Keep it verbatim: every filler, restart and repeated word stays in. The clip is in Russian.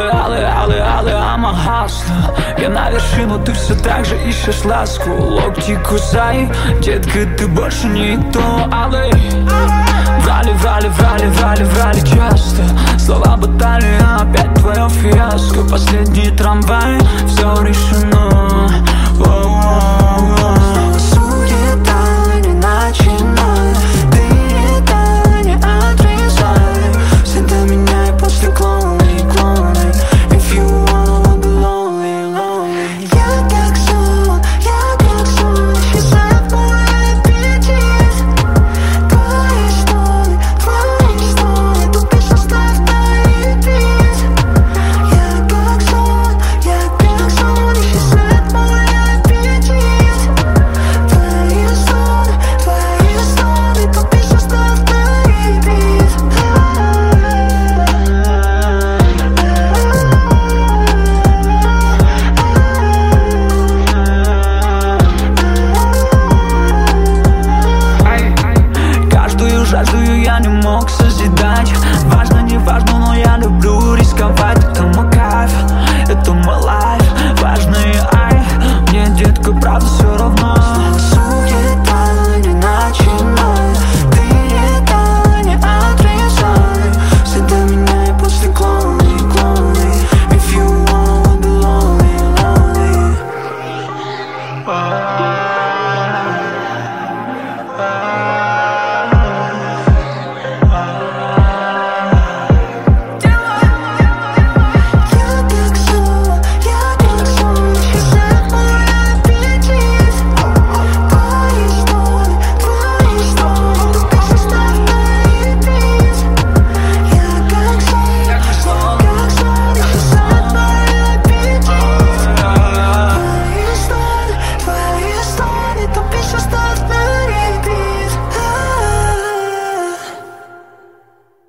алый, алый, алый, алый, I'm a hustler. Я на вершину, ты все так же ищешь ласку. Локти кусай, детка, ты больше не то, алый. Врали, врали, врали, врали, врали часто. Слова батали, а опять твое фиаско. Последний трамвай, все решено.